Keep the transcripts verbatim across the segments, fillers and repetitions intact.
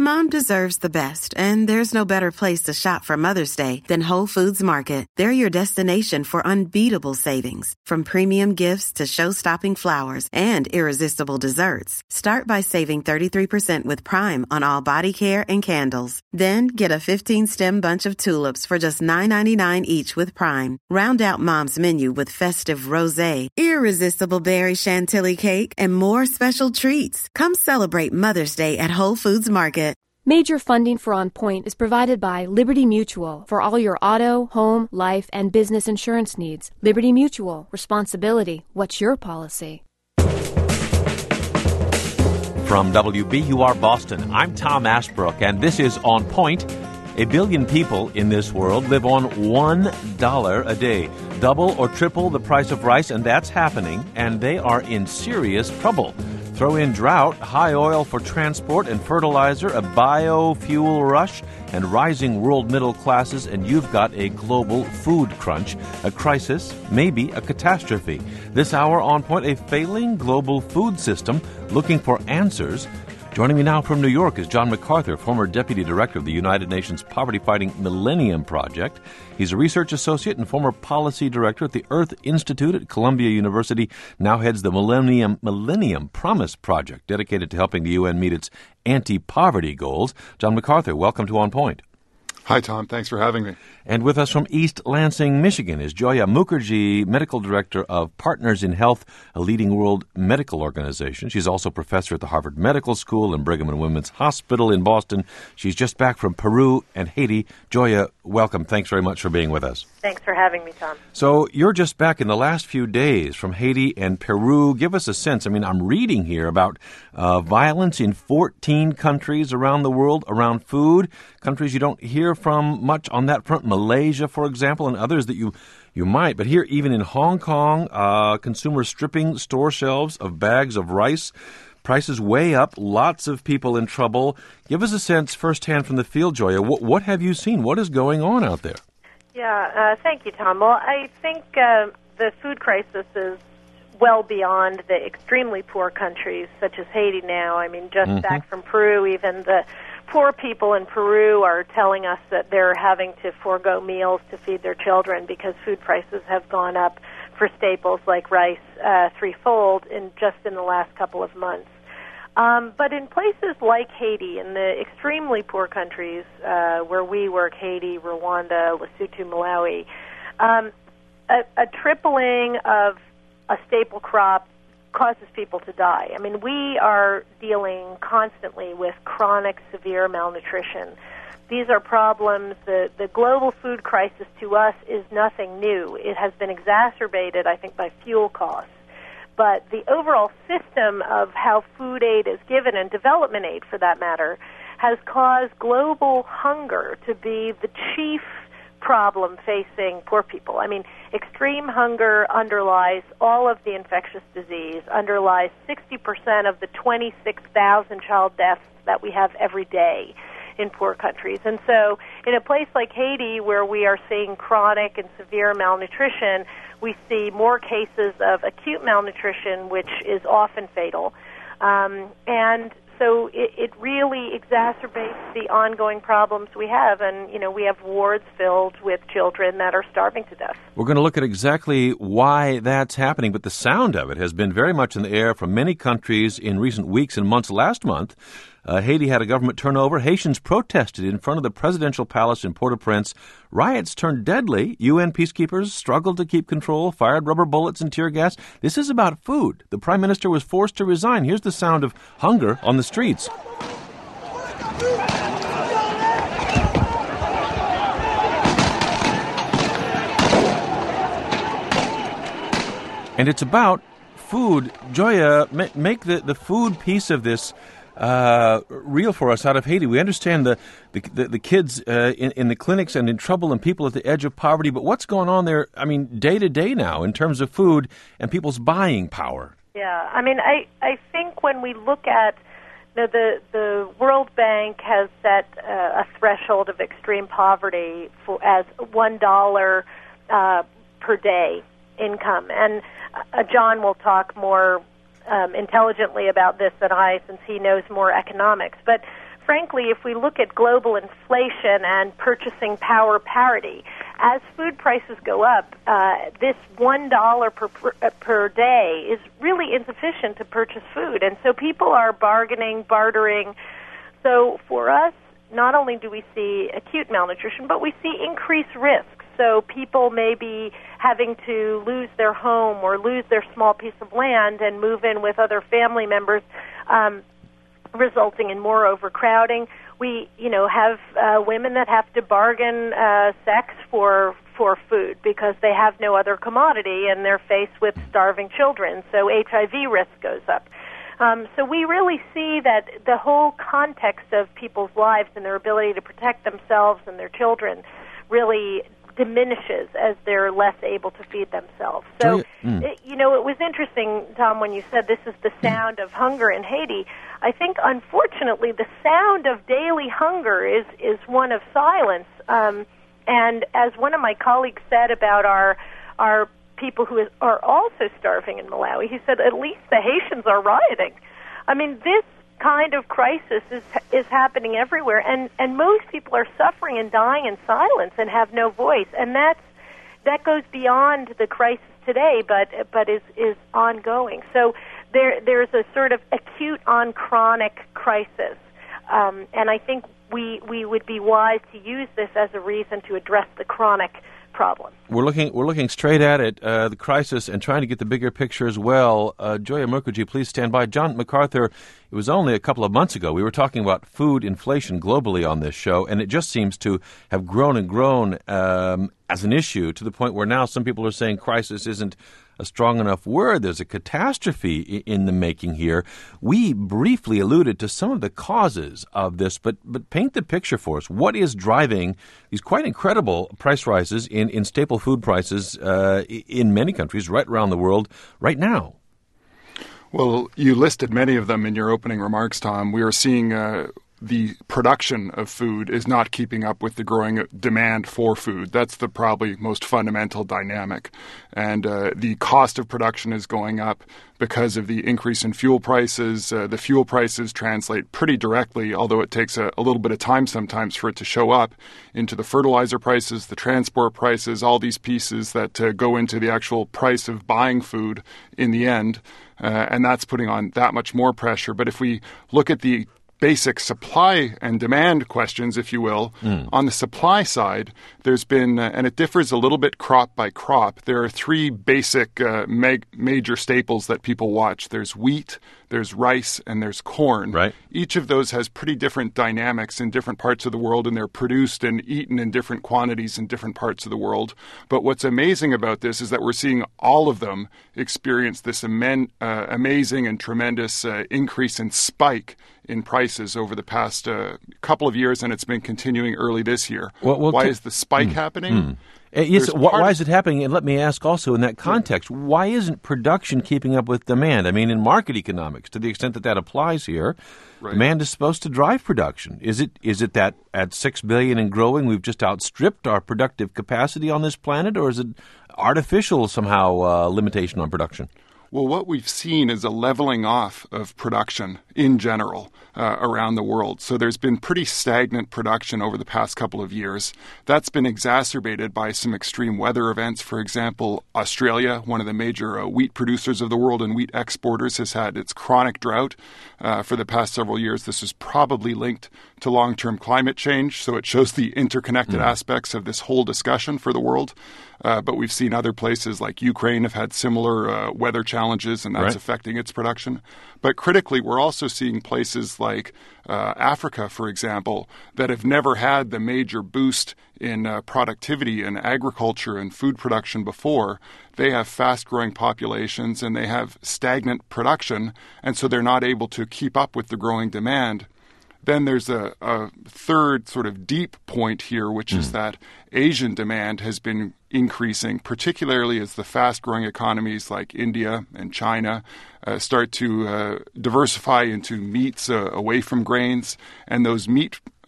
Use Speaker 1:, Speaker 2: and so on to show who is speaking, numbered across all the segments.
Speaker 1: Mom deserves the best, and there's no better place to shop for Mother's Day than Whole Foods Market. They're your destination for unbeatable savings, from premium gifts to show-stopping flowers and irresistible desserts. Start by saving thirty-three percent with Prime on all body care and candles. Then get a fifteen-stem bunch of tulips for just nine ninety-nine each with Prime. Round out Mom's menu with festive rosé, irresistible berry chantilly cake, and more special treats. Come celebrate Mother's Day at Whole Foods Market.
Speaker 2: Major funding for On Point is provided by Liberty Mutual for all your auto, home, life, and business insurance needs. Liberty Mutual. Responsibility. What's your policy?
Speaker 3: From W B U R Boston, I'm Tom Ashbrook, and this is On Point. A billion people in this world live on one dollar a day, double or triple the price of rice, and that's happening, and they are in serious trouble. Throw in drought, high oil for transport and fertilizer, a biofuel rush, and rising world middle classes, and you've got a global food crunch, a crisis, maybe a catastrophe. This hour on Point, a failing global food system looking for answers. Joining me now from New York is John MacArthur, former Deputy Director of the United Nations Poverty-Fighting Millennium Project. He's a research associate and former policy director at the Earth Institute at Columbia University, now heads the Millennium Millennium Promise Project, dedicated to helping the U N meet its anti-poverty goals. John MacArthur, welcome to On Point.
Speaker 4: Hi, Tom. Thanks for having me.
Speaker 3: And with us from East Lansing, Michigan, is Joya Mukherjee, Medical Director of Partners in Health, a leading world medical organization. She's also professor at the Harvard Medical School and Brigham and Women's Hospital in Boston. She's just back from Peru and Haiti. Joya, welcome. Thanks very much for being with us.
Speaker 5: Thanks for having me, Tom.
Speaker 3: So you're just back in the last few days from Haiti and Peru. Give us a sense. I mean, I'm reading here about uh, violence in fourteen countries around the world around food, countries you don't hear from much on that front. Malaysia, for example, and others that you, you might. But here, even in Hong Kong, uh, consumers stripping store shelves of bags of rice. Prices way up, lots of people in trouble. Give us a sense firsthand from the field, Joya. What, what have you seen? What is going on out there?
Speaker 5: Yeah, uh, thank you, Tom. Well, I think uh, the food crisis is well beyond the extremely poor countries such as Haiti now. I mean, just mm-hmm. back from Peru, even the poor people in Peru are telling us that they're having to forego meals to feed their children because food prices have gone up for staples like rice uh, threefold in just in the last couple of months. Um, but in places like Haiti, in the extremely poor countries uh, where we work, Haiti, Rwanda, Lesotho, Malawi, um, a, a tripling of a staple crop causes people to die. I mean, we are dealing constantly with chronic, severe malnutrition. These are problems. The, the global food crisis to us is nothing new. It has been exacerbated, I think, by fuel costs. But the overall system of how food aid is given, and development aid for that matter, has caused global hunger to be the chief problem facing poor people. I mean, extreme hunger underlies all of the infectious disease, underlies sixty percent of the twenty-six thousand child deaths that we have every day in poor countries. And so in a place like Haiti, where we are seeing chronic and severe malnutrition, we see more cases of acute malnutrition, which is often fatal. Um, and so it, it really exacerbates the ongoing problems we have. And, you know, we have wards filled with children that are starving to death.
Speaker 3: We're going to look at exactly why that's happening, but the sound of it has been very much in the air from many countries in recent weeks and months. Last month, Uh, Haiti had a government turnover. Haitians protested in front of the presidential palace in Port-au-Prince. Riots turned deadly. U N peacekeepers struggled to keep control, fired rubber bullets and tear gas. This is about food. The prime minister was forced to resign. Here's the sound of hunger on the streets. And it's about food. Joya, ma- make the, the food piece of this uh, real for us out of Haiti. We understand the the, the, the kids uh, in, in the clinics and in trouble and people at the edge of poverty, but what's going on there, I mean, day to day now in terms of food and people's buying power?
Speaker 5: Yeah, I mean, I, I think when we look at you know, the, the World Bank has set uh, a threshold of extreme poverty for, as one dollar uh, per day income. And uh, John will talk more um, intelligently about this than I, since he knows more economics. But frankly, if we look at global inflation and purchasing power parity, as food prices go up, uh, this one dollar per, per per day is really insufficient to purchase food. And so people are bargaining, bartering. So for us, not only do we see acute malnutrition, but we see increased risks. So people may be having to lose their home or lose their small piece of land and move in with other family members, um, resulting in more overcrowding. We, you know, have uh, women that have to bargain uh, sex for for food because they have no other commodity and they're faced with starving children. So H I V risk goes up. Um, so we really see that the whole context of people's lives and their ability to protect themselves and their children really diminishes as they're less able to feed themselves. So, you, mm. it, you know, it was interesting, Tom, when you said this is the sound of hunger in Haiti. I think, unfortunately, the sound of daily hunger is, is one of silence. Um, and as one of my colleagues said about our our people who is, are also starving in Malawi, he said, at least the Haitians are rioting. I mean, this kind of crisis is is happening everywhere, and, and most people are suffering and dying in silence and have no voice, and that's that goes beyond the crisis today, but but is is ongoing. So there there's a sort of acute on chronic crisis, um, and I think we we would be wise to use this as a reason to address the chronic problem.
Speaker 3: We're looking we're looking straight at it, uh, the crisis, and trying to get the bigger picture as well. Uh, Joya Mukherjee, please stand by. John MacArthur, it was only a couple of months ago we were talking about food inflation globally on this show, and it just seems to have grown and grown um, as an issue to the point where now some people are saying crisis isn't a strong enough word. There's a catastrophe in the making here. We briefly alluded to some of the causes of this, but but paint the picture for us. What is driving these quite incredible price rises in, in staple food prices uh, in many countries right around the world right now?
Speaker 4: Well, you listed many of them in your opening remarks, Tom. We are seeing uh, the production of food is not keeping up with the growing demand for food. That's the probably most fundamental dynamic. And uh, the cost of production is going up because of the increase in fuel prices. Uh, the fuel prices translate pretty directly, although it takes a, a little bit of time sometimes for it to show up, into the fertilizer prices, the transport prices, all these pieces that uh, go into the actual price of buying food in the end. Uh, and that's putting on that much more pressure. But if we look at the basic supply and demand questions, if you will. Mm. On the supply side, there's been, uh, and it differs a little bit crop by crop, there are three basic uh, mag- major staples that people watch. There's wheat, there's rice, and there's corn.
Speaker 3: Right.
Speaker 4: Each of those has pretty different dynamics in different parts of the world, and they're produced and eaten in different quantities in different parts of the world. But what's amazing about this is that we're seeing all of them experience this amen- uh, amazing and tremendous uh, increase in spike in prices over the past uh, couple of years, and it's been continuing early this year. Well, well, why t- is the spike mm, happening?
Speaker 3: Mm. Uh, yes, why, why is it happening? And let me ask also in that context, yeah. why isn't production keeping up with demand? I mean, in market economics, to the extent that that applies here, right. demand is supposed to drive production. Is it is it that at six billion and growing, we've just outstripped our productive capacity on this planet, or is it artificial somehow uh, limitation on production?
Speaker 4: Well, what we've seen is a leveling off of production in general uh, around the world. So there's been pretty stagnant production over the past couple of years. That's been exacerbated by some extreme weather events. For example, Australia, one of the major uh, wheat producers of the world and wheat exporters, has had its chronic drought uh, for the past several years. This is probably linked to long-term climate change, so it shows the interconnected mm. aspects of this whole discussion for the world. Uh, but we've seen other places like Ukraine have had similar uh, weather challenges, and that's right. affecting its production. But critically, we're also seeing places like uh, Africa, for example, that have never had the major boost in uh, productivity in agriculture and food production before. They have fast-growing populations, and they have stagnant production, and so they're not able to keep up with the growing demand. Then there's a, a third sort of deep point here, which mm. is that Asian demand has been increasing, particularly as the fast-growing economies like India and China uh, start to uh, diversify into meats uh, away from grains. And those meat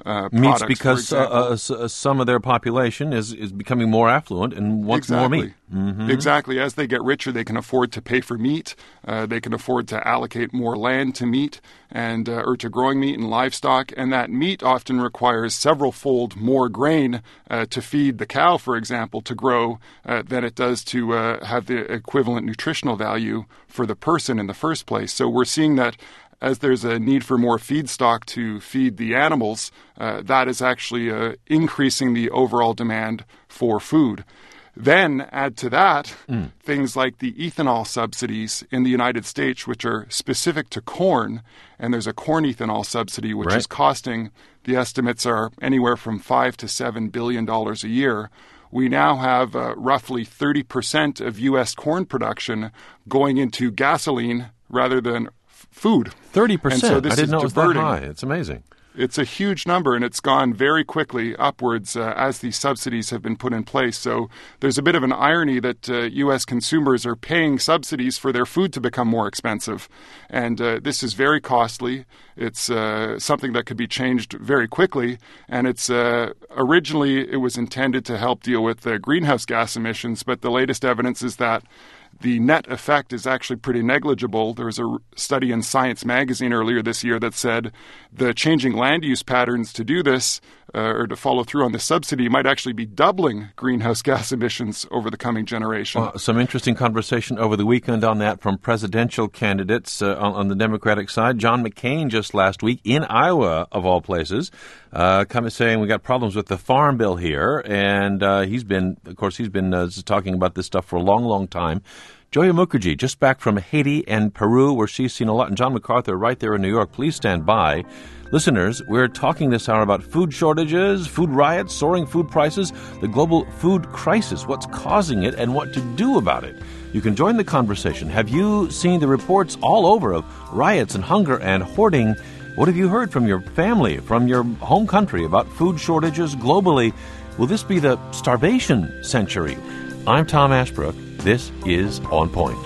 Speaker 4: uh,
Speaker 3: Meats
Speaker 4: products.
Speaker 3: because uh, uh, s- some of their population is, is becoming more affluent and wants
Speaker 4: exactly.
Speaker 3: more meat. Mm-hmm.
Speaker 4: Exactly. As they get richer, they can afford to pay for meat. Uh, they can afford to allocate more land to meat and uh, or to growing meat and livestock. And that meat often requires several-fold more grain uh, to feed the cow, for example, to grow uh, than it does to uh, have the equivalent nutritional value for the person in the first place. So we're seeing that as there's a need for more feedstock to feed the animals, uh, that is actually uh, increasing the overall demand for food. Then add to that mm. things like the ethanol subsidies in the United States, which are specific to corn. And there's a corn ethanol subsidy, which
Speaker 3: right.
Speaker 4: is costing, the estimates are anywhere from five to seven billion dollars a year. We now have uh, roughly thirty percent of U S corn production going into gasoline rather than f- food.
Speaker 3: thirty percent?
Speaker 4: And so this
Speaker 3: I didn't
Speaker 4: is
Speaker 3: know it was that
Speaker 4: diverting.
Speaker 3: high. It's amazing.
Speaker 4: It's a huge number, and it's gone very quickly upwards uh, as these subsidies have been put in place. So there's a bit of an irony that uh, U S consumers are paying subsidies for their food to become more expensive. And uh, this is very costly. It's uh, something that could be changed very quickly. And it's uh, originally it was intended to help deal with the greenhouse gas emissions, but the latest evidence is that the net effect is actually pretty negligible. There was a study in Science magazine earlier this year that said the changing land use patterns to do this uh, or to follow through on the subsidy might actually be doubling greenhouse gas emissions over the coming generation.
Speaker 3: Well, some interesting conversation over the weekend on that from presidential candidates uh, on, on the Democratic side. John McCain just last week in Iowa, of all places, uh, coming saying we got problems with the farm bill here. And uh, he's been, of course, he's been uh, talking about this stuff for a long, long time. Joya Mukherjee, just back from Haiti and Peru, where she's seen a lot, and John MacArthur right there in New York. Please stand by. Listeners, we're talking this hour about food shortages, food riots, soaring food prices, the global food crisis, what's causing it, and what to do about it. You can join the conversation. Have you seen the reports all over of riots and hunger and hoarding? What have you heard from your family, from your home country about food shortages globally? Will this be the starvation century? I'm Tom Ashbrook. This is On Point.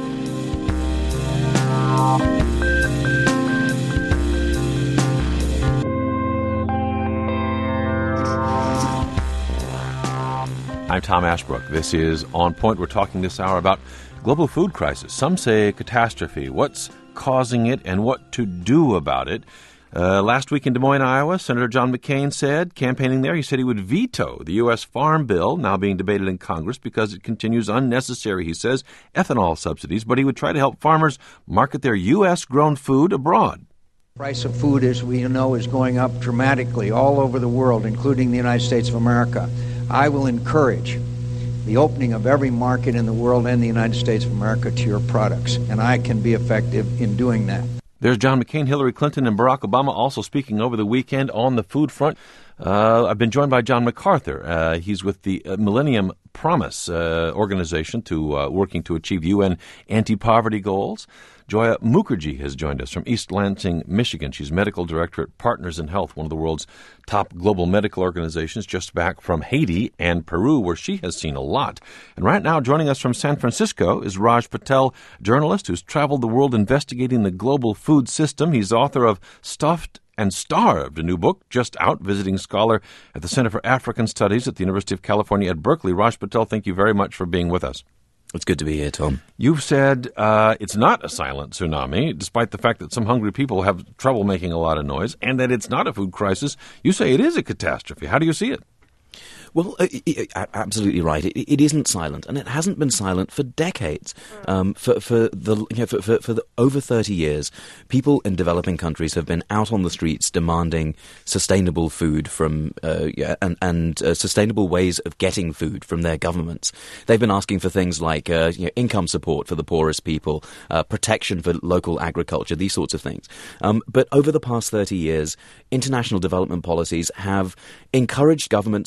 Speaker 3: I'm Tom Ashbrook. This is On Point. We're talking this hour about global food crisis. Some say catastrophe. What's causing it and what to do about it? Uh, last week in Des Moines, Iowa, Senator John McCain said, campaigning there, he said he would veto the U S Farm Bill, now being debated in Congress because it continues unnecessary, he says, ethanol subsidies, but he would try to help farmers market their U S-grown food abroad.
Speaker 6: The price of food, as we know, is going up dramatically all over the world, including the United States of America. I will encourage the opening of every market in the world and the United States of America to your products, and I can be effective in doing that.
Speaker 3: There's John McCain, Hillary Clinton, and Barack Obama also speaking over the weekend on the food front. Uh, I've been joined by John MacArthur. Uh, he's with the uh, Millennium Promise uh, organization to uh, working to achieve U N anti-poverty goals. Joya Mukherjee has joined us from East Lansing, Michigan. She's medical director at Partners in Health, one of the world's top global medical organizations, just back from Haiti and Peru, where she has seen a lot. And right now, joining us from San Francisco is Raj Patel, journalist who's traveled the world investigating the global food system. He's author of Stuffed and Starved, a new book just out, visiting scholar at the Center for African Studies at the University of California at Berkeley. Raj Patel, thank you very much for being with us.
Speaker 7: It's good to be here, Tom.
Speaker 3: You've said uh, it's not a silent tsunami, despite the fact that some hungry people have trouble making a lot of noise, and that it's not a food crisis. You say it is a catastrophe. How do you see it?
Speaker 7: Well, uh, absolutely right. It, it isn't silent, and it hasn't been silent for decades. Um, for for the you know, for, for, for the, over thirty years, people in developing countries have been out on the streets demanding sustainable food from uh, yeah, and and uh, sustainable ways of getting food from their governments. They've been asking for things like uh, you know, income support for the poorest people, uh, protection for local agriculture, these sorts of things. Um, but over the past thirty years, international development policies have encouraged governments not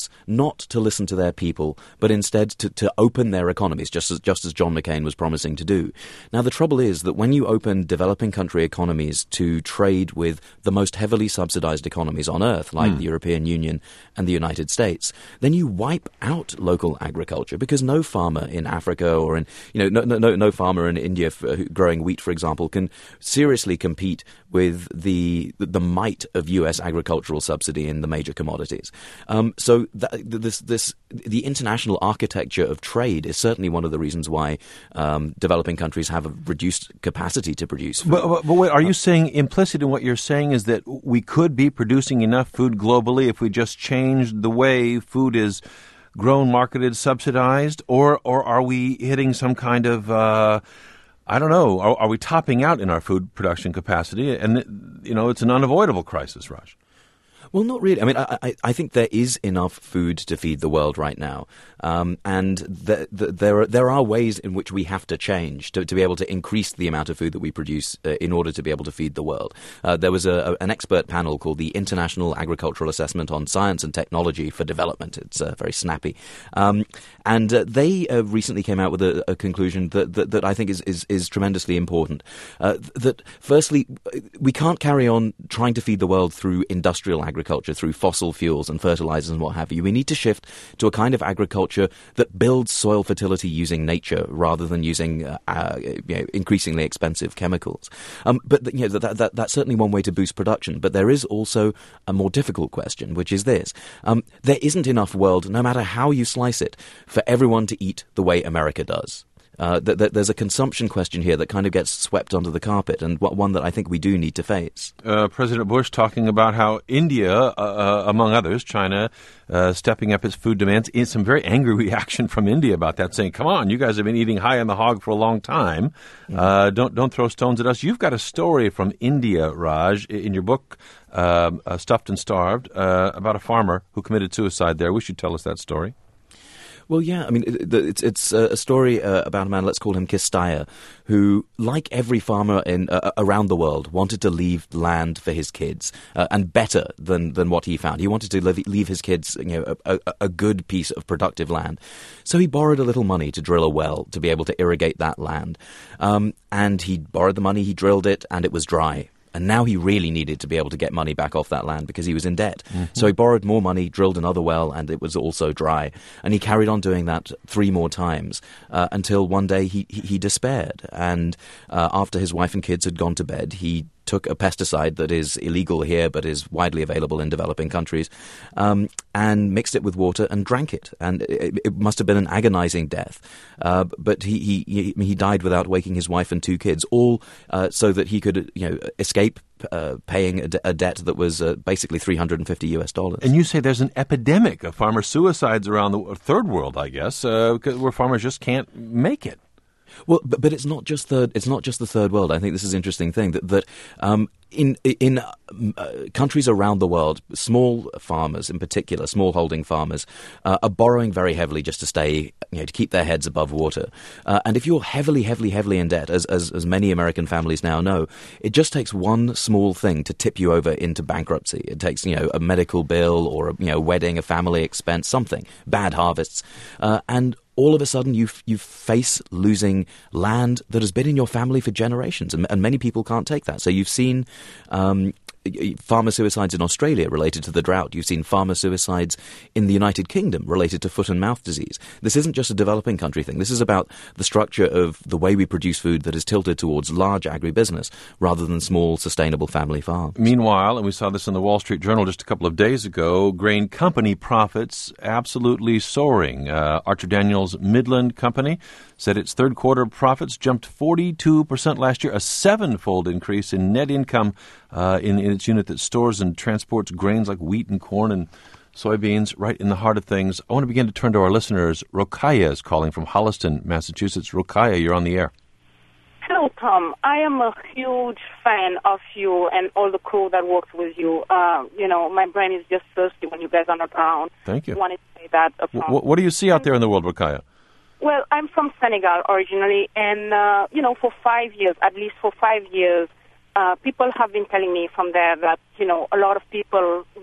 Speaker 7: not to listen to their people, but instead to, to open their economies, just as, just as John McCain was promising to do. Now, the trouble is that when you open developing country economies to trade with the most heavily subsidized economies on earth, like mm. the European Union and the United States, then you wipe out local agriculture, because no farmer in Africa or in, you know, no, no, no farmer in India for, growing wheat, for example, can seriously compete with the the might of U S agricultural subsidy in the major commodities. Um, so that, this this the international architecture of trade is certainly one of the reasons why um, developing countries have a reduced capacity to produce food.
Speaker 3: But, but, but wait, are you saying, implicit in what you're saying is that we could be producing enough food globally if we just changed the way food is grown, marketed, subsidized, or or are we hitting some kind of uh, I don't know. Are, are we topping out in our food production capacity? And, you know, it's an unavoidable crisis, Raj.
Speaker 7: Well, not really. I mean, I, I, I think there is enough food to feed the world right now. Um, and the, the, there are, there are ways in which we have to change to, to be able to increase the amount of food that we produce uh, in order to be able to feed the world. Uh, there was a, a, an expert panel called the International Agricultural Assessment on Science and Technology for Development. It's uh, very snappy. Um, and uh, they uh, recently came out with a, a conclusion that, that, that I think is, is, is tremendously important. Uh, that, firstly, we can't carry on trying to feed the world through industrial agriculture. Agriculture through fossil fuels and fertilizers and what have you. We need to shift to a kind of agriculture that builds soil fertility using nature rather than using uh, uh, you know, increasingly expensive chemicals. Um, but you know, that, that, that's certainly one way to boost production. But there is also a more difficult question, which is this. Um, there isn't enough world, no matter how you slice it, for everyone to eat the way America does. Uh, th- th- there's a consumption question here that kind of gets swept under the carpet, and w- one that I think we do need to face.
Speaker 3: Uh, President Bush talking about how India, uh, uh, among others, China, uh, stepping up its food demands. In some very angry reaction from India about that, saying, come on, you guys have been eating high on the hog for a long time. Mm-hmm. Uh, don't don't throw stones at us. You've got a story from India, Raj, in your book, uh, uh, Stuffed and Starved, uh, about a farmer who committed suicide there. We should tell us that story.
Speaker 7: Well, yeah, I mean, it's it's a story uh, about a man, let's call him Kistaya, who, like every farmer in uh, around the world, wanted to leave land for his kids, uh, and better than, than what he found. He wanted to leave, leave his kids, you know, a, a good piece of productive land. So he borrowed a little money to drill a well to be able to irrigate that land. Um, and he borrowed the money, he drilled it, and it was dry. And now he really needed to be able to get money back off that land because he was in debt. Mm-hmm. So he borrowed more money, drilled another well, and it was also dry. And he carried on doing that three more times uh, until one day he, he, he despaired. And uh, after his wife and kids had gone to bed, he took a pesticide that is illegal here but is widely available in developing countries, um, and mixed it with water and drank it. And it, it must have been an agonizing death. Uh, but he, he he died without waking his wife and two kids, all uh, so that he could, you know, escape uh, paying a, de- a debt that was uh, basically three hundred fifty U S dollars.
Speaker 3: And you say there's an epidemic of farmer suicides around the third world, I guess, uh, where farmers just can't make it.
Speaker 7: Well, but, but it's not just third. It's not just the third world. I think this is an interesting thing that that um, in in uh, countries around the world, small farmers in particular, smallholding farmers, uh, are borrowing very heavily just to stay, you know, to keep their heads above water. Uh, and if you're heavily, heavily, heavily in debt, as, as as many American families now know, it just takes one small thing to tip you over into bankruptcy. It takes, you know, a medical bill or a, you know, wedding, a family expense, something, bad harvests, uh, and all of a sudden you you face losing land that has been in your family for generations, and, and many people can't take that. So you've seen um, farmer suicides in Australia related to the drought. You've seen farmer suicides in the United Kingdom related to foot and mouth disease. This isn't just a developing country thing. This is about the structure of the way we produce food that is tilted towards large agribusiness rather than small, sustainable family farms.
Speaker 3: Meanwhile, and we saw this in the Wall Street Journal just a couple of days ago, grain company profits absolutely soaring. Uh, Archer Daniels Midland Company said its third quarter profits jumped forty-two percent last year, a seven-fold increase in net income uh, in, in its unit that stores and transports grains like wheat and corn and soybeans right in the heart of things. I want to begin to turn to our listeners. Rokaya is calling from Holliston, Massachusetts. Rokaya, you're on the air.
Speaker 8: Hello, Tom. I am a huge fan of you and all the crew that works with you. Uh, you know, my brain is just thirsty when you guys are not around.
Speaker 3: Thank you.
Speaker 8: I wanted to say that.
Speaker 3: W- what do you see out there in the world, Rokaya?
Speaker 8: Well, I'm from Senegal originally, and, uh, you know, for five years, at least for five years, uh, people have been telling me from there that, you know, a lot of people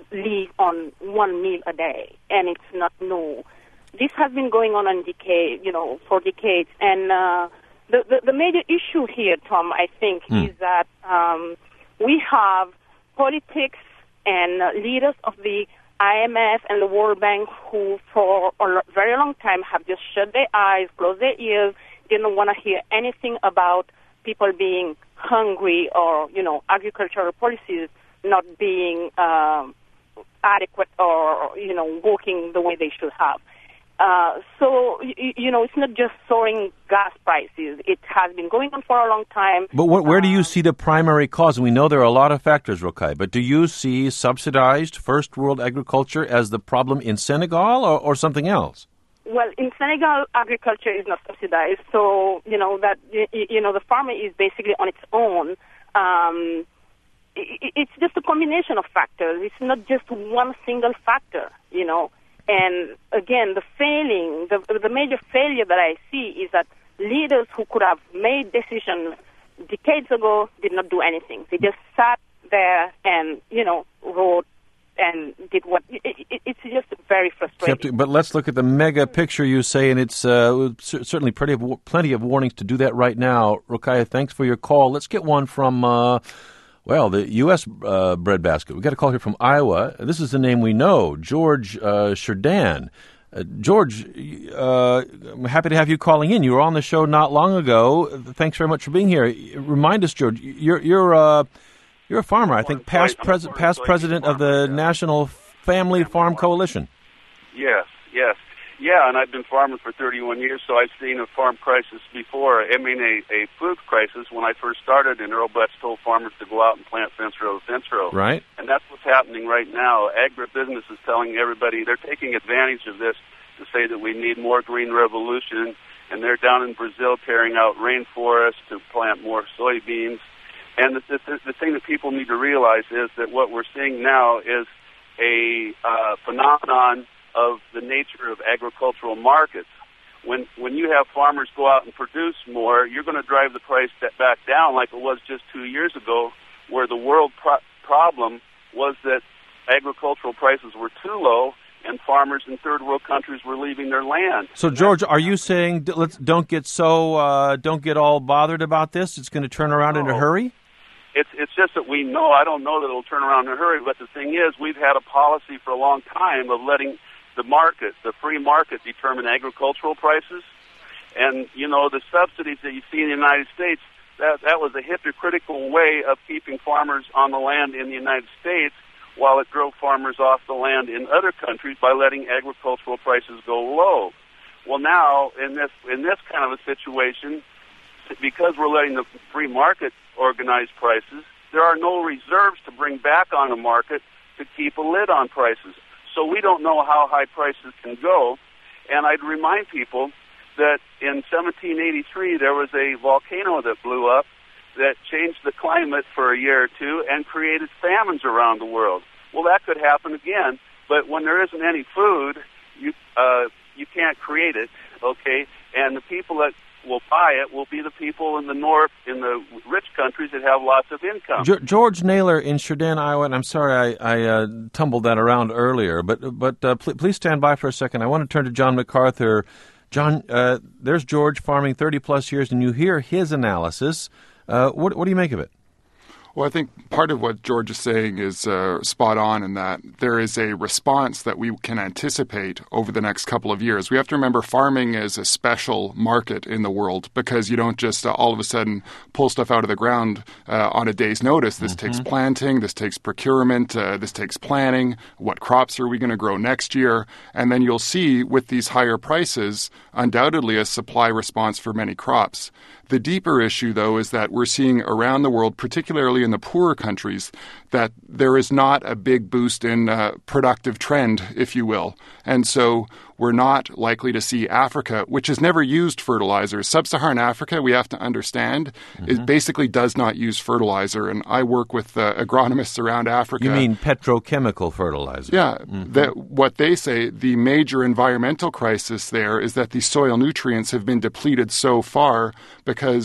Speaker 8: live on one meal a day, and it's not new. This has been going on in decade, you know, for decades, and uh, the, the the major issue here, Tom, I think, mm. is that um, we have politics and uh, leaders of the I M F and the World Bank who, for a very long time, have just shut their eyes, closed their ears, didn't want to hear anything about people being hungry or, you know, agricultural policies not being um, adequate or, you know, working the way they should have. Uh, so, you, you know, it's not just soaring gas prices. It has been going on for a long time.
Speaker 3: But what, where do you
Speaker 8: uh,
Speaker 3: see the primary cause? And we know there are a lot of factors, Rokhaya, but do you see subsidized first world agriculture as the problem in Senegal or, or something else?
Speaker 8: Well, in Senegal, agriculture is not subsidized. So, you know, that, you, you know, the farmer is basically on its own. Um, it, it's just a combination of factors. It's not just one single factor, you know. And again, the failing, the, the major failure that I see is that leaders who could have made decisions decades ago did not do anything. They just sat there and, you know, wrote and did what... It, it, it's just very frustrating.
Speaker 3: Except, but let's look at the mega picture, you say, and it's uh, certainly plenty of, plenty of warnings to do that right now. Rokhaya, thanks for your call. Let's get one from... Uh, Well, the U S uh, breadbasket. We've got a call here from Iowa. This is the name we know, George uh, Sherdan. Uh, George, uh, I'm happy to have you calling in. You were on the show not long ago. Thanks very much for being here. Remind us, George, you're you're uh, you're a farmer, I think, past pres- past president of the National Family Farm Coalition.
Speaker 9: Yes, yes. Yeah, and I've been farming for thirty-one years, so I've seen a farm crisis before. I mean, a, a food crisis when I first started, and Earl Butz told farmers to go out and plant fence row to fence row.
Speaker 3: Right.
Speaker 9: And that's what's happening right now. Agribusiness is telling everybody, they're taking advantage of this to say that we need more green revolution, and they're down in Brazil tearing out rainforests to plant more soybeans. And the, the, the thing that people need to realize is that what we're seeing now is a uh, phenomenon of the nature of agricultural markets. When when you have farmers go out and produce more, you're going to drive the price back down like it was just two years ago, where the world pro- problem was that agricultural prices were too low and farmers in third world countries were leaving their land.
Speaker 3: So, George, are you saying let's don't get so uh, don't get all bothered about this? It's going to turn around
Speaker 9: no.
Speaker 3: in a hurry?
Speaker 9: It's it's just that we know. I don't know that it'll turn around in a hurry, but the thing is, we've had a policy for a long time of letting the market, the free market, determine agricultural prices. And, you know, the subsidies that you see in the United States, that, that was a hypocritical way of keeping farmers on the land in the United States while it drove farmers off the land in other countries by letting agricultural prices go low. Well, now, in this in this kind of a situation, because we're letting the free market organize prices, there are no reserves to bring back on the market to keep a lid on prices. So we don't know how high prices can go. And I'd remind people that in seventeen eighty-three, there was a volcano that blew up that changed the climate for a year or two and created famines around the world. Well, that could happen again, but when there isn't any food, you uh, you can't create it, okay? And the people that will buy it will be the people in the north, in the rich countries that have lots of income.
Speaker 3: George Naylor in Sherdan, Iowa, and I'm sorry I, I uh, tumbled that around earlier, but but uh, pl- please stand by for a second. I want to turn to John MacArthur. John, uh, there's George farming thirty-plus years, and you hear his analysis. Uh, what, what do you make of it?
Speaker 4: Well, I think part of what George is saying is uh, spot on in that there is a response that we can anticipate over the next couple of years. We have to remember farming is a special market in the world because you don't just uh, all of a sudden pull stuff out of the ground uh, on a day's notice. This mm-hmm. takes planting, this takes procurement, uh, this takes planning. What crops are we going to grow next year? And then you'll see with these higher prices, undoubtedly a supply response for many crops. The deeper issue, though, is that we're seeing around the world, particularly in the poorer countries, that there is not a big boost in uh, productive trend, if you will. And so we're not likely to see Africa, which has never used fertilizer. Sub-Saharan Africa, we have to understand, mm-hmm. it basically does not use fertilizer. And I work with uh, agronomists around Africa.
Speaker 3: You mean petrochemical fertilizer?
Speaker 4: Yeah.
Speaker 3: Mm-hmm.
Speaker 4: That, what they say, the major environmental crisis there is that the soil nutrients have been depleted so far because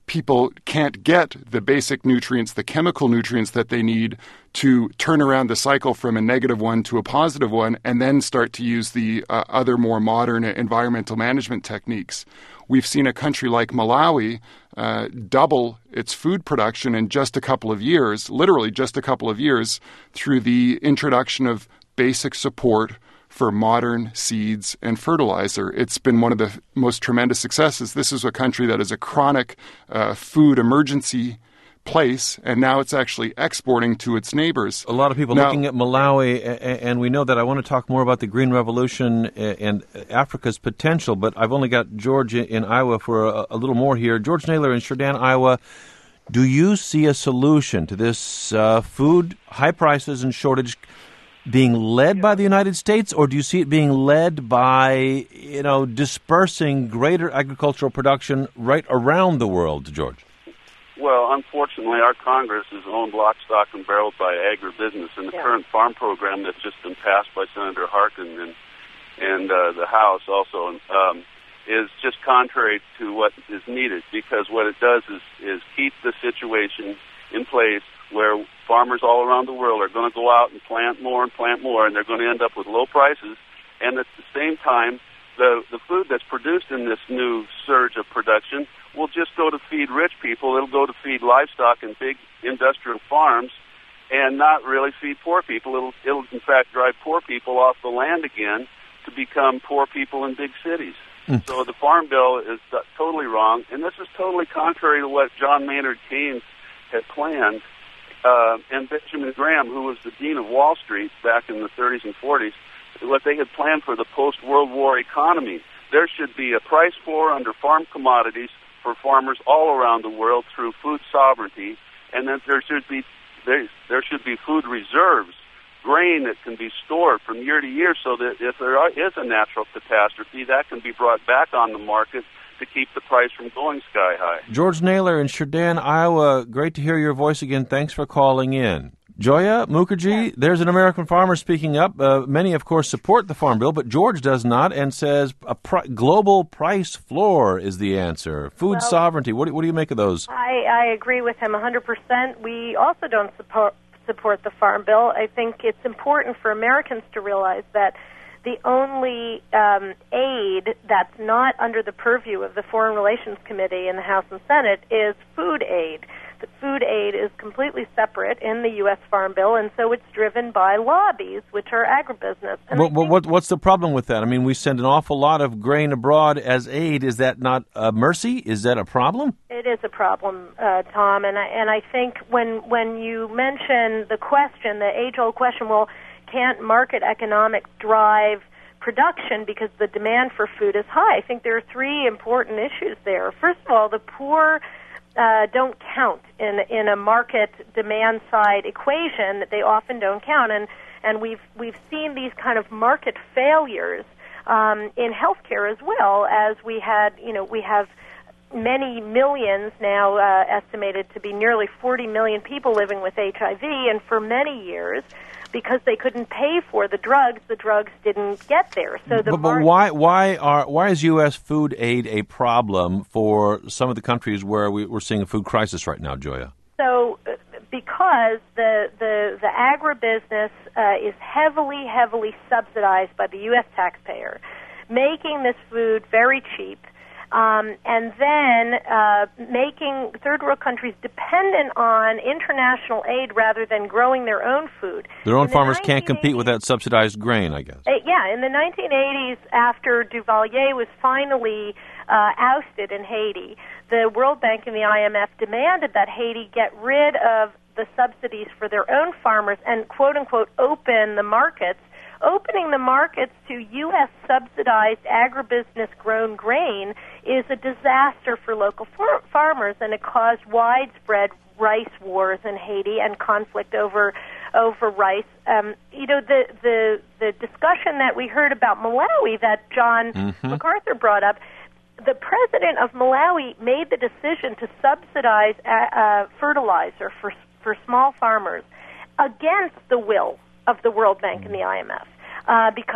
Speaker 4: people can't get the basic nutrients, the chemical nutrients that they need to turn around the cycle from a negative one to a positive one, and then start to use the uh, other more modern environmental management techniques. We've seen a country like Malawi uh, double its food production in just a couple of years, literally just a couple of years, through the introduction of basic support for modern seeds and fertilizer. It's been one of the most tremendous successes. This is a country that is a chronic uh, food emergency place, and now it's actually exporting to its neighbors.
Speaker 3: A lot of people
Speaker 4: now,
Speaker 3: looking at Malawi, and we know that I want to talk more about the Green Revolution and Africa's potential, but I've only got George in Iowa for a, a little more here. George Naylor in Sheridan, Iowa, do you see a solution to this uh, food, high prices and shortage being led by the United States, or do you see it being led by, you know, dispersing greater agricultural production right around the world, George?
Speaker 9: Well, unfortunately, our Congress is owned lock, stock, and barrel by agribusiness, and the yeah. current farm program that's just been passed by Senator Harkin and and uh, the House also um, is just contrary to what is needed, because what it does is, is keep the situation in place where farmers all around the world are going to go out and plant more and plant more, and they're going to end up with low prices. And at the same time, the, the food that's produced in this new surge of production will just go to feed rich people. It'll go to feed livestock and big industrial farms and not really feed poor people. It'll, it'll in fact, drive poor people off the land again to become poor people in big cities. Mm. So the Farm Bill is totally wrong, and this is totally contrary to what John Maynard Keynes had planned. Uh, and Benjamin Graham, who was the dean of Wall Street back in the thirties and forties, what they had planned for the post-World War economy. There should be a price floor under farm commodities for farmers all around the world through food sovereignty, and then there should be there, there should be food reserves, grain that can be stored from year to year, so that if there are, is a natural catastrophe, that can be brought back on the market to keep the price from going sky high.
Speaker 3: George Naylor in Sheridan, Iowa, great to hear your voice again. Thanks for calling in. Joya Mukherjee, yeah. There's an American farmer speaking up. Uh, many, of course, support the Farm Bill, but George does not and says a pr- global price floor is the answer. Food well, sovereignty. What do, what do you make of those?
Speaker 5: I, I agree with him one hundred percent. We also don't support, support the Farm Bill. I think it's important for Americans to realize that the only um, aid that's not under the purview of the Foreign Relations Committee in the House and Senate is food aid. The food aid is completely separate in the U S. Farm Bill, and so it's driven by lobbies, which are agribusiness. And
Speaker 3: well, what, what's the problem with that? I mean, we send an awful lot of grain abroad as aid. Is that not a mercy? Is that a problem?
Speaker 5: It is a problem, uh, Tom, and I, and I think when when you mention the question, the age-old question, well, can't market economics drive production because the demand for food is high? I think there are three important issues there. First of all, the poor uh, don't count in in a market demand side equation. They often don't count, and and we've we've seen these kind of market failures um, in healthcare as well, as we had you know we have many millions now uh, estimated to be nearly forty million people living with H I V, and for many years, because they couldn't pay for the drugs, the drugs didn't get there. So the
Speaker 3: but, but why why are why is U S food aid a problem for some of the countries where we, we're seeing a food crisis right now, Joya?
Speaker 5: So uh, because the the the agribusiness uh, is heavily heavily subsidized by the U S taxpayer, making this food very cheap. Um, and then uh, making third world countries dependent on international aid rather than growing their own food.
Speaker 3: Their own farmers can't compete with that subsidized grain, I guess.
Speaker 5: Uh, yeah, in the nineteen eighties, after Duvalier was finally uh, ousted in Haiti, the World Bank and the I M F demanded that Haiti get rid of the subsidies for their own farmers and, quote-unquote, open the markets. Opening the markets to U S subsidized agribusiness-grown grain is a disaster for local far- farmers, and it caused widespread rice wars in Haiti and conflict over over rice. Um, you know, the, the the discussion that we heard about Malawi that John mm-hmm. MacArthur brought up, the president of Malawi made the decision to subsidize uh, uh, fertilizer for for small farmers against the will of the World Bank and the I M F, uh, because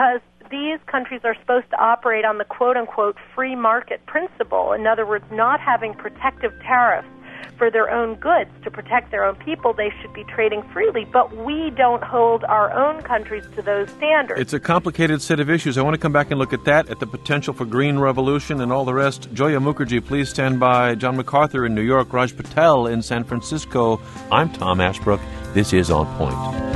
Speaker 5: these countries are supposed to operate on the quote-unquote free market principle. In other words, not having protective tariffs for their own goods to protect their own people. They should be trading freely, but we don't hold our own countries to those standards.
Speaker 3: It's a complicated set of issues. I want to come back and look at that, at the potential for green revolution and all the rest. Joya Mukherjee, please stand by. John MacArthur in New York, Raj Patel in San Francisco. I'm Tom Ashbrook. This is On Point.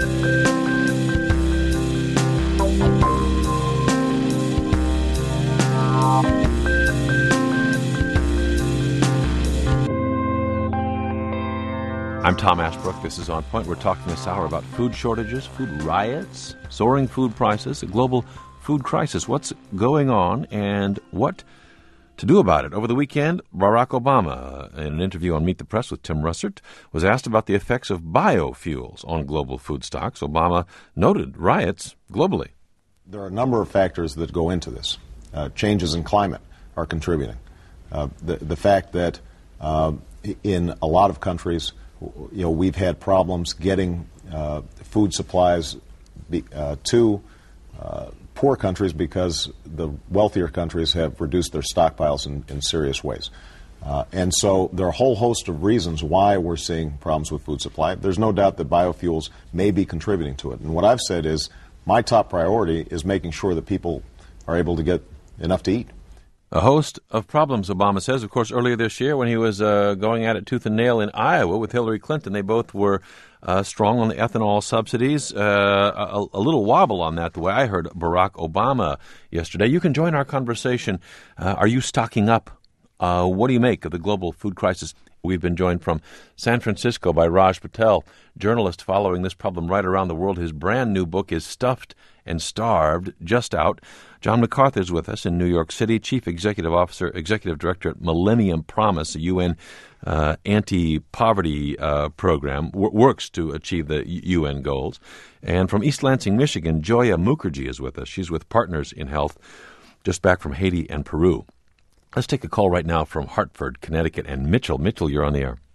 Speaker 3: I'm Tom Ashbrook. This is On Point. We're talking this hour about food shortages, food riots, soaring food prices, a global food crisis. What's going on and what to do about it? Over the weekend, Barack Obama, in an interview on Meet the Press with Tim Russert, was asked about the effects of biofuels on global food stocks. Obama noted riots globally.
Speaker 10: There are a number of factors that go into this. Uh, changes in climate are contributing. Uh, the, the fact that uh, in a lot of countries, you know, we've had problems getting uh, food supplies be, uh, to uh, poor countries because the wealthier countries have reduced their stockpiles in, in serious ways. Uh, and so there are a whole host of reasons why we're seeing problems with food supply. There's no doubt that biofuels may be contributing to it. And what I've said is my top priority is making sure that people are able to get enough to eat.
Speaker 3: A host of problems, Obama says. Of course, earlier this year when he was uh, going at it tooth and nail in Iowa with Hillary Clinton, they both were uh, strong on the ethanol subsidies. Uh, a, a little wobble on that, the way I heard Barack Obama yesterday. You can join our conversation. Uh, are you stocking up? Uh, what do you make of the global food crisis? We've been joined from San Francisco by Raj Patel, journalist following this problem right around the world. His brand new book is Stuffed and Starved, just out. John MacArthur is with us in New York City, Chief Executive Officer, Executive Director at Millennium Promise, a U N uh, anti-poverty uh, program, w- works to achieve the U N goals. And from East Lansing, Michigan, Joya Mukherjee is with us. She's with Partners in Health, just back from Haiti and Peru. Let's take a call right now from Hartford, Connecticut, and Mitchell. Mitchell, you're on the air.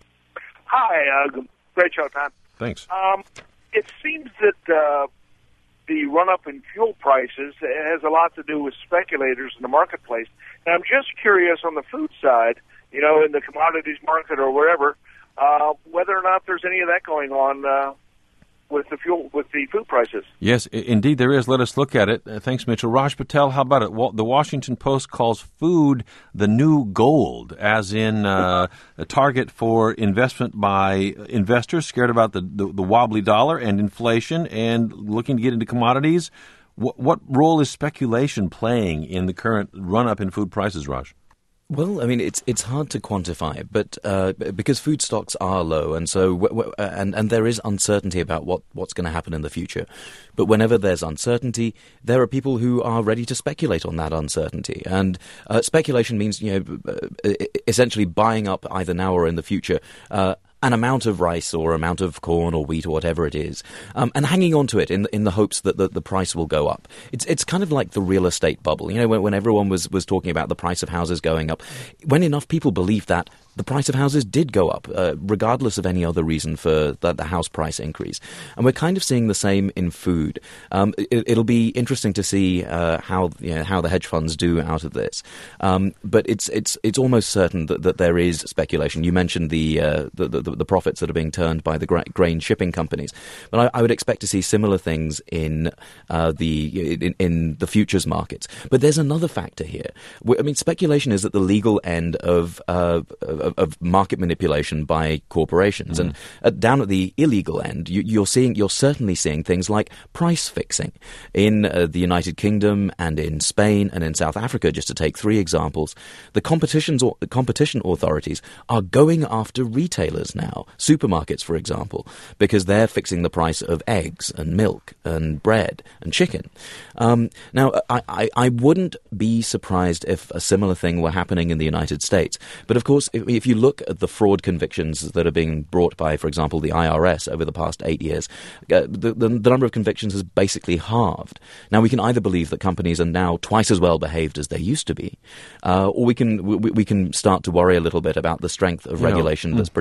Speaker 11: Hi, uh, great show, Tom.
Speaker 3: Thanks.
Speaker 11: Um, it seems that uh, the run-up in fuel prices has a lot to do with speculators in the marketplace. And I'm just curious on the food side, you know, in the commodities market or wherever, uh, whether or not there's any of that going on uh, with the fuel, with the food prices.
Speaker 3: Yes, I- indeed there is. Let us look at it. Uh, thanks, Mitchell. Raj Patel, how about it? Well, the Washington Post calls food the new gold, as in uh, a target for investment by investors scared about the, the, the wobbly dollar and inflation and looking to get into commodities. What, what role is speculation playing in the current run-up in food prices, Raj?
Speaker 7: Well, I mean, it's it's hard to quantify, but uh, because food stocks are low, and so w- w- and and there is uncertainty about what, what's going to happen in the future. But whenever there's uncertainty, there are people who are ready to speculate on that uncertainty, and uh, speculation means, you know, essentially buying up either now or in the future Uh, an amount of rice or amount of corn or wheat or whatever it is, um, and hanging on to it in in the hopes that the, the price will go up. It's it's kind of like the real estate bubble. You know, when, when everyone was, was talking about the price of houses going up, when enough people believed that, the price of houses did go up, uh, regardless of any other reason for the, the house price increase. And we're kind of seeing the same in food. Um, it, it'll be interesting to see uh, how you know, how the hedge funds do out of this. Um, but it's it's it's almost certain that, that there is speculation. You mentioned the uh, the, the the profits that are being turned by the gra- grain shipping companies, but I, I would expect to see similar things in uh, the in, in the futures markets. But there's another factor here. I mean, speculation is at the legal end of uh, of, of market manipulation by corporations, mm. and at, down at the illegal end, you, you're seeing you're certainly seeing things like price fixing in uh, the United Kingdom and in Spain and in South Africa, just to take three examples. The competitions or the competition authorities are going after retailers now, supermarkets, for example, because they're fixing the price of eggs and milk and bread and chicken. Um, now, I, I, I wouldn't be surprised if a similar thing were happening in the United States. But of course, if, if you look at the fraud convictions that are being brought by, for example, the I R S over the past eight years, uh, the, the, the number of convictions has basically halved. Now, we can either believe that companies are now twice as well behaved as they used to be, uh, or we can we, we can start to worry a little bit about the strength of
Speaker 3: you
Speaker 7: regulation
Speaker 3: know,
Speaker 7: that's protecting consumers.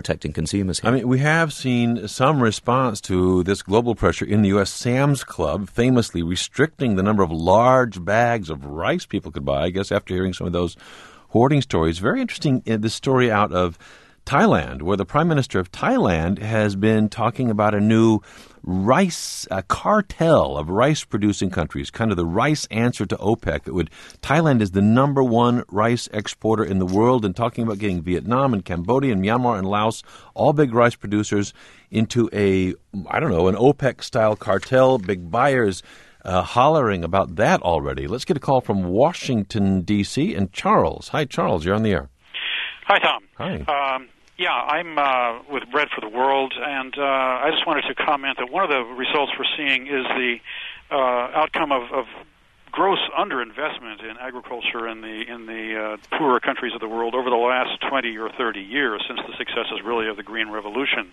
Speaker 7: consumers here.
Speaker 3: I mean, we have seen some response to this global pressure in the U S. Sam's Club famously restricting the number of large bags of rice people could buy, I guess, after hearing some of those hoarding stories. Very interesting, uh, this story out of Thailand, where the Prime Minister of Thailand has been talking about a new rice a cartel of rice-producing countries, kind of the rice answer to OPEC. That would Thailand is the number one rice exporter in the world, and talking about getting Vietnam and Cambodia and Myanmar and Laos, all big rice producers, into a, I don't know, an OPEC-style cartel, big buyers uh, hollering about that already. Let's get a call from Washington, D C, and Charles. Hi, Charles, you're on the air.
Speaker 12: Hi, Tom.
Speaker 3: Hi.
Speaker 12: Um, Yeah, I'm uh, with Bread for the World, and uh, I just wanted to comment that one of the results we're seeing is the uh, outcome of, of gross underinvestment in agriculture in the in the uh, poorer countries of the world over the last twenty or thirty years, since the successes really of the Green Revolution.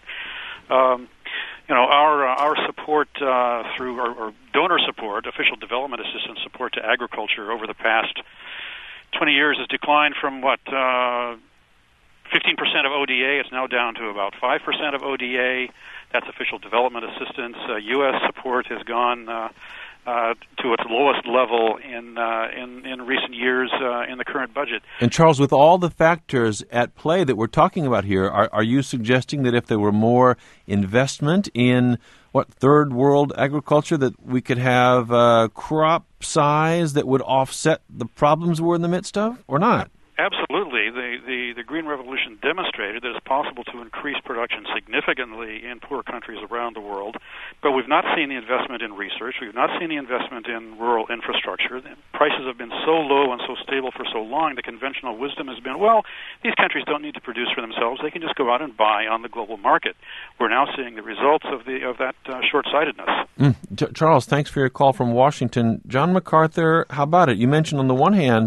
Speaker 12: Um, you know, our uh, our support uh, through our, our donor support, official development assistance support to agriculture over the past twenty years has declined from what. Uh, fifteen percent of O D A, it's now down to about five percent of O D A. That's official development assistance. Uh, U S support has gone uh, uh, to its lowest level in, uh, in in recent years uh, in the current budget.
Speaker 3: And Charles, with all the factors at play that we're talking about here, are, are you suggesting that if there were more investment in, what, third world agriculture, that we could have uh, crop size that would offset the problems we're in the midst of, or not?
Speaker 12: Absolutely. The, the, the Green Revolution demonstrated that it's possible to increase production significantly in poor countries around the world, but we've not seen the investment in research. We've not seen the investment in rural infrastructure. The prices have been so low and so stable for so long, the conventional wisdom has been, well, these countries don't need to produce for themselves. They can just go out and buy on the global market. We're now seeing the results of the of that uh, short-sightedness.
Speaker 3: Mm. Ch- Charles, thanks for your call from Washington. John MacArthur, how about it? You mentioned on the one hand,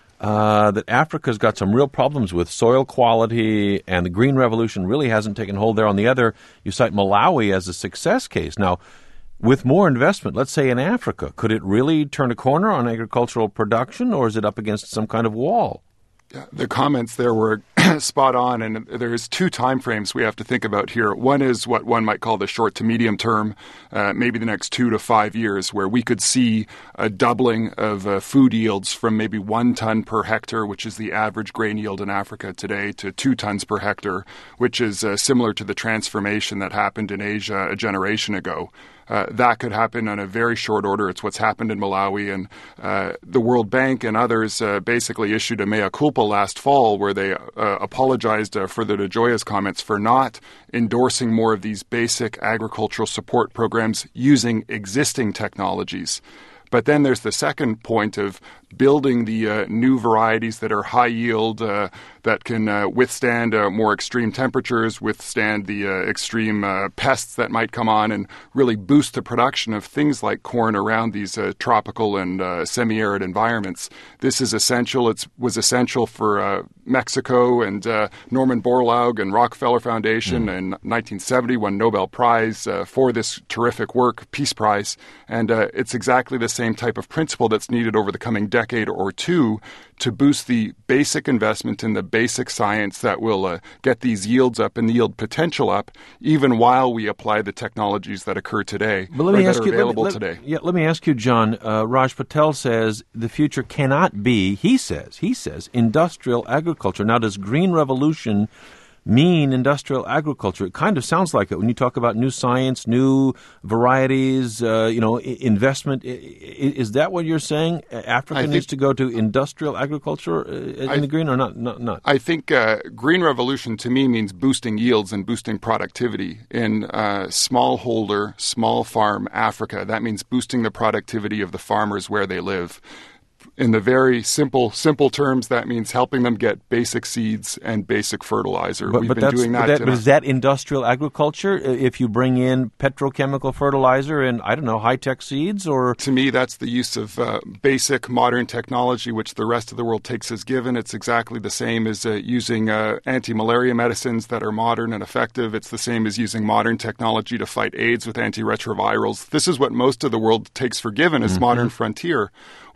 Speaker 3: Uh, that Africa's got some real problems with soil quality, and the Green Revolution really hasn't taken hold there. On the other, you cite Malawi as a success case. Now, with more investment, let's say in Africa, could it really turn a corner on agricultural production, or is it up against some kind of wall?
Speaker 4: Yeah, the comments there were spot on, and there's two time frames we have to think about here. One is what one might call the short to medium term, uh, maybe the next two to five years, where we could see a doubling of uh, food yields from maybe one ton per hectare, which is the average grain yield in Africa today, to two tons per hectare, which is uh, similar to the transformation that happened in Asia a generation ago. Uh, that could happen on a very short order. It's what's happened in Malawi. And uh, the World Bank and others uh, basically issued a mea culpa last fall where they uh, apologized uh, for the DeJoya's comments for not endorsing more of these basic agricultural support programs using existing technologies. But then there's the second point of building the uh, new varieties that are high yield, uh, that can uh, withstand uh, more extreme temperatures, withstand the uh, extreme uh, pests that might come on, and really boost the production of things like corn around these uh, tropical and uh, semi-arid environments. This is essential. It was essential for uh, Mexico, and uh, Norman Borlaug and Rockefeller Foundation mm. in nineteen seventy won Nobel Prize uh, for this terrific work, Peace Prize. And uh, it's exactly the same type of principle that's needed over the coming decade or two to boost the basic investment in the basic science that will uh, get these yields up and the yield potential up, even while we apply the technologies that occur today
Speaker 3: but let me
Speaker 4: or
Speaker 3: ask
Speaker 4: that are
Speaker 3: you,
Speaker 4: available
Speaker 3: let me, let,
Speaker 4: today.
Speaker 3: Yeah, let me ask you, John. Uh, Raj Patel says the future cannot be, he says, he says, industrial agriculture. Now, does Green Revolution mean industrial agriculture? It kind of sounds like it when you talk about new science, new varieties, uh, you know, investment. Is that what you're saying? Africa needs to go to industrial agriculture in I, the green, or not? Not. not?
Speaker 4: I think uh, Green Revolution to me means boosting yields and boosting productivity in uh, smallholder, small farm Africa. That means boosting the productivity of the farmers where they live. In the very simple simple terms, that means helping them get basic seeds and basic fertilizer.
Speaker 3: But,
Speaker 4: We've
Speaker 3: but
Speaker 4: been
Speaker 3: that's,
Speaker 4: doing that.
Speaker 3: But, that, but is that industrial agriculture? If you bring in petrochemical fertilizer and, I don't know, high-tech seeds? Or
Speaker 4: to me, that's the use of uh, basic modern technology, which the rest of the world takes as given. It's exactly the same as uh, using uh, anti-malaria medicines that are modern and effective. It's the same as using modern technology to fight AIDS with antiretrovirals. This is what most of the world takes for given as mm-hmm. modern frontier.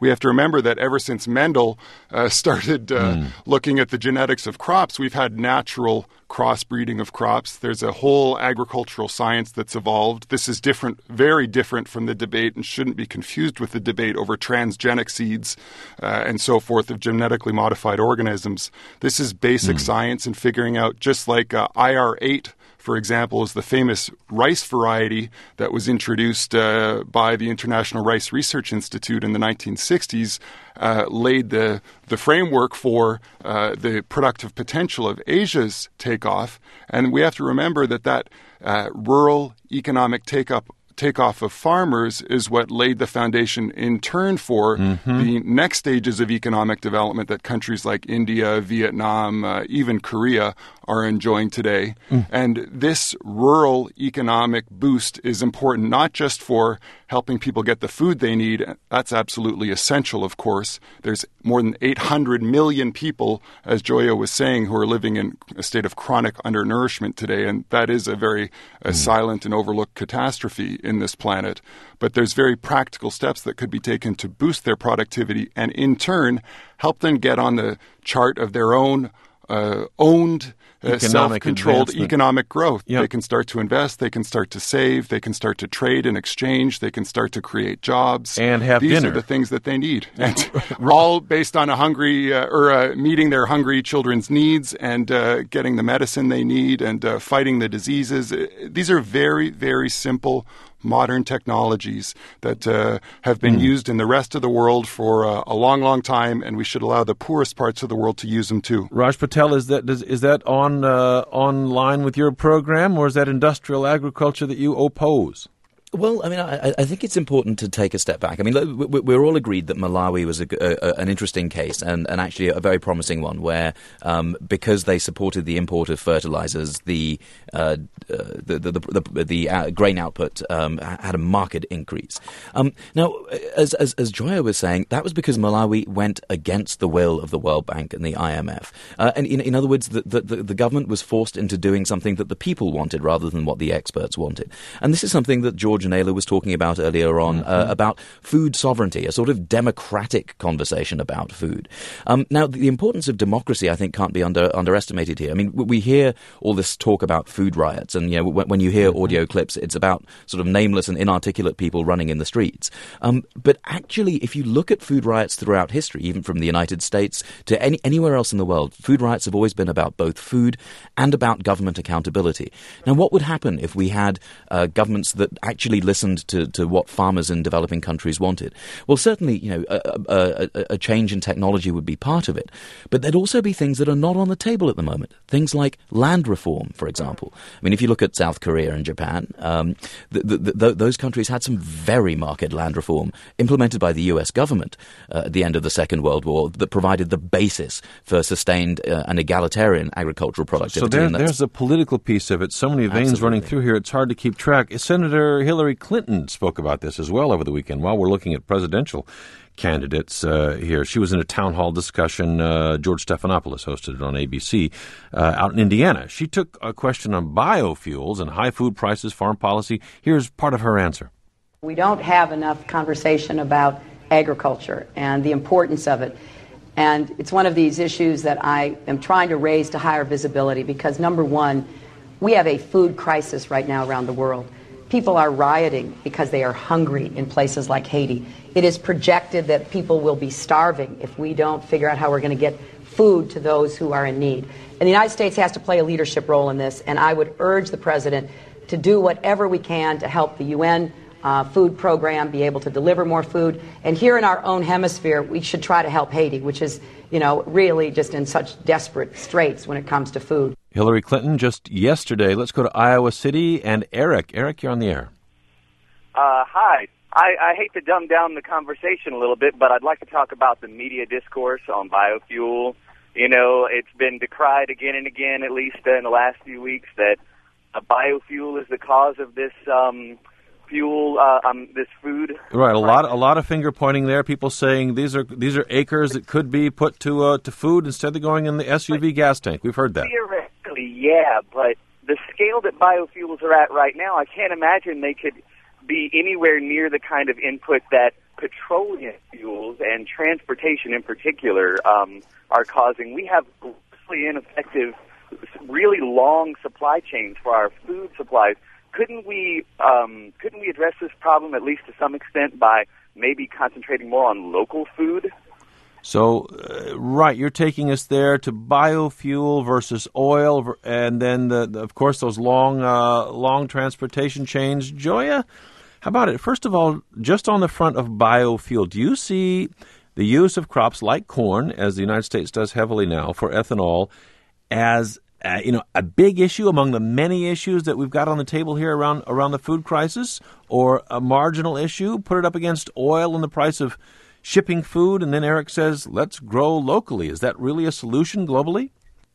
Speaker 4: We have to remember that ever since Mendel uh, started uh, mm. looking at the genetics of crops, we've had natural crossbreeding of crops. There's a whole agricultural science that's evolved. This is different, very different from the debate, and shouldn't be confused with the debate over transgenic seeds uh, and so forth of genetically modified organisms. This is basic mm. science and figuring out, just like uh, I R eight, for example, is the famous rice variety that was introduced uh, by the International Rice Research Institute in the nineteen sixties, uh, laid the, the framework for uh, the productive potential of Asia's takeoff. And we have to remember that that uh, rural economic take-up takeoff of farmers is what laid the foundation in turn for mm-hmm. the next stages of economic development that countries like India, Vietnam, uh, even Korea are enjoying today. Mm. And this rural economic boost is important not just for helping people get the food they need. That's absolutely essential, of course. There's more than eight hundred million people, as Joya was saying, who are living in a state of chronic undernourishment today, and that is a very uh, mm. silent and overlooked catastrophe in this planet. But there's very practical steps that could be taken to boost their productivity and, in turn, help them get on the chart of their own uh, owned Uh, self-controlled economic growth. Yep. They can start to invest, they can start to save, they can start to trade and exchange, they can start to create jobs.
Speaker 3: And have
Speaker 4: These
Speaker 3: dinner.
Speaker 4: are the things that they need. And all based on a hungry, uh, or uh, meeting their hungry children's needs and uh, getting the medicine they need and uh, fighting the diseases. These are very, very simple modern technologies that uh, have been mm. used in the rest of the world for uh, a long, long time, and we should allow the poorest parts of the world to use them too.
Speaker 3: Raj Patel, is that does, is that on uh, on line with your program, or is that industrial agriculture that you oppose?
Speaker 7: Well, I mean, I, I think it's important to take a step back. I mean, we're all agreed that Malawi was a, a, an interesting case and, and actually a very promising one where, um, because they supported the import of fertilizers, the uh, the, the, the, the, the uh, grain output um, had a marked increase. Um, now, as, as, as Joya was saying, that was because Malawi went against the will of the World Bank and the I M F. Uh, and in, in other words, the, the, the government was forced into doing something that the people wanted rather than what the experts wanted. And this is something that George Naylor was talking about earlier on, mm-hmm. uh, about food sovereignty, a sort of democratic conversation about food. Um, now, the importance of democracy, I think, can't be under, underestimated here. I mean, we hear all this talk about food riots, and you know, when, when you hear mm-hmm. audio clips, it's about sort of nameless and inarticulate people running in the streets. Um, but actually, if you look at food riots throughout history, even from the United States to any, anywhere else in the world, food riots have always been about both food and about government accountability. Now, what would happen if we had uh, governments that actually listened to, to what farmers in developing countries wanted? Well, certainly, you know, a, a, a change in technology would be part of it, but there'd also be things that are not on the table at the moment. Things like land reform, for example. I mean, if you look at South Korea and Japan, um, the, the, the, those countries had some very marked land reform implemented by the U S government uh, at the end of the Second World War that provided the basis for sustained uh, and egalitarian agricultural productivity.
Speaker 3: So there, there's a political piece of it. So many veins
Speaker 7: Absolutely.
Speaker 3: running through here, it's hard to keep track. Senator Hillary Clinton spoke about this as well over the weekend while we're looking at presidential candidates uh, here. She was in a town hall discussion. Uh, George Stephanopoulos hosted it on A B C uh, out in Indiana. She took a question on biofuels and high food prices, farm policy. Here's part of her answer.
Speaker 13: We don't have enough conversation about agriculture and the importance of it. And it's one of these issues that I am trying to raise to higher visibility because, number one, we have a food crisis right now around the world. People are rioting because they are hungry in places like Haiti. It is projected that people will be starving if we don't figure out how we're going to get food to those who are in need. And the United States has to play a leadership role in this, and I would urge the President to do whatever we can to help the U N uh, food program be able to deliver more food. And here in our own hemisphere, we should try to help Haiti, which is, you know, really just in such desperate straits when it comes to food.
Speaker 3: Hillary Clinton just yesterday. Let's go to Iowa City and Eric. Eric, you're on the air.
Speaker 14: Uh, hi. I, I hate to dumb down the conversation a little bit, but I'd like to talk about the media discourse on biofuel. You know, it's been decried again and again, at least in the last few weeks, that a biofuel is the cause of this um, fuel, uh, um, this food.
Speaker 3: Right, a lot, a lot of finger pointing there. People saying these are these are acres that could be put to uh, to food instead of going in the S U V but gas tank. We've heard that.
Speaker 14: Theoretically, yeah, but the scale that biofuels are at right now, I can't imagine they could be anywhere near the kind of input that petroleum fuels and transportation in particular um, are causing. We have grossly ineffective, really long supply chains for our food supplies. Couldn't we um, couldn't we address this problem at least to some extent by maybe concentrating more on local food?
Speaker 3: So, uh, right, you're taking us there to biofuel versus oil, and then, the, the, of course, those long, uh, long transportation chains. Joya, how about it? First of all, just on the front of biofuel, do you see the use of crops like corn, as the United States does heavily now, for ethanol, as uh, you know, a big issue among the many issues that we've got on the table here around around the food crisis, or a marginal issue? Put it up against oil and the price of shipping food, and then Eric says, let's grow locally. Is that really a solution globally?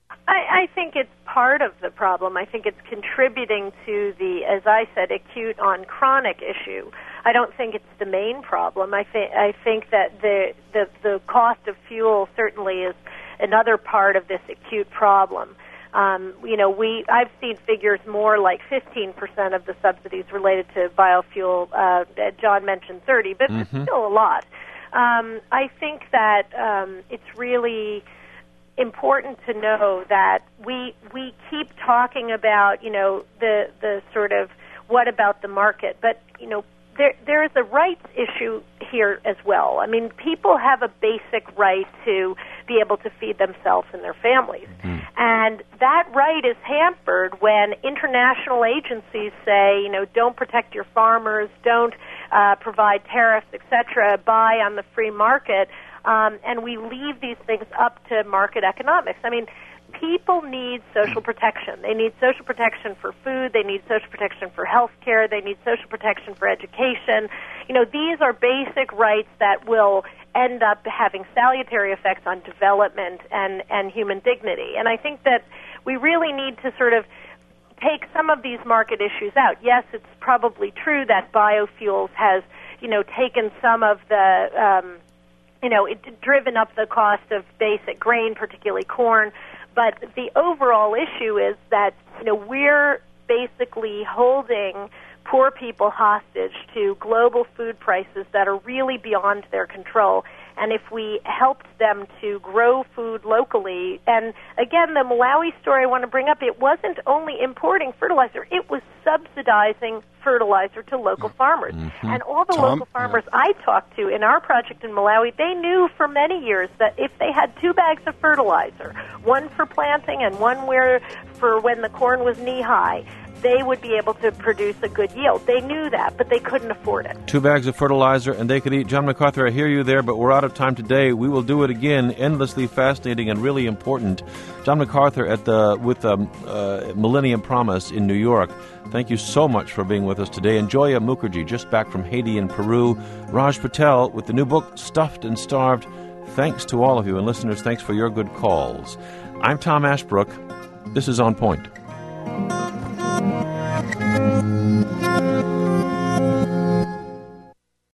Speaker 5: I, I think it's part of the problem. I think it's contributing to the, as I said, acute on chronic issue. I don't think it's the main problem. I, th- I think that the, the, the cost of fuel certainly is another part of this acute problem. Um, you know, we I've seen figures more like fifteen percent of the subsidies related to biofuel. Uh, John mentioned thirty, but mm-hmm. it's still a lot. Um, I think that um, it's really important to know that we we keep talking about, you know, the the sort of what about the market, but you know there there is a rights issue here as well. I mean, people have a basic right to be able to feed themselves and their families, mm-hmm. and that right is hampered when international agencies say, you know, don't protect your farmers, don't Uh, provide tariffs, et cetera, buy on the free market, um, and we leave these things up to market economics. I mean, people need social protection. They need social protection for food. They need social protection for health care. They need social protection for education. You know, these are basic rights that will end up having salutary effects on development and, and human dignity. And I think that we really need to sort of take some of these market issues out. Yes, it's probably true that biofuels has, you know, taken some of the, um, you know, it, driven up the cost of basic grain, particularly corn. But the overall issue is that, you know, we're basically holding poor people hostage to global food prices that are really beyond their control. And if we helped them to grow food locally, and again, the Malawi story I want to bring up, it wasn't only importing fertilizer, it was subsidizing fertilizer to local farmers. Mm-hmm. And all the Tom? local farmers yeah. I talked to in our project in Malawi, they knew for many years that if they had two bags of fertilizer, one for planting and one where for when the corn was knee-high, they would be able to produce a good yield. They knew that, but they couldn't afford it.
Speaker 3: Two bags of fertilizer, and they could eat. John MacArthur, I hear you there, but we're out of time today. We will do it again. Endlessly fascinating and really important. John MacArthur at the with um, uh, Millennium Promise in New York. Thank you so much for being with us today. And Joya Mukherjee, just back from Haiti and Peru. Raj Patel with the new book, Stuffed and Starved. Thanks to all of you. And listeners, thanks for your good calls. I'm Tom Ashbrook. This is On Point.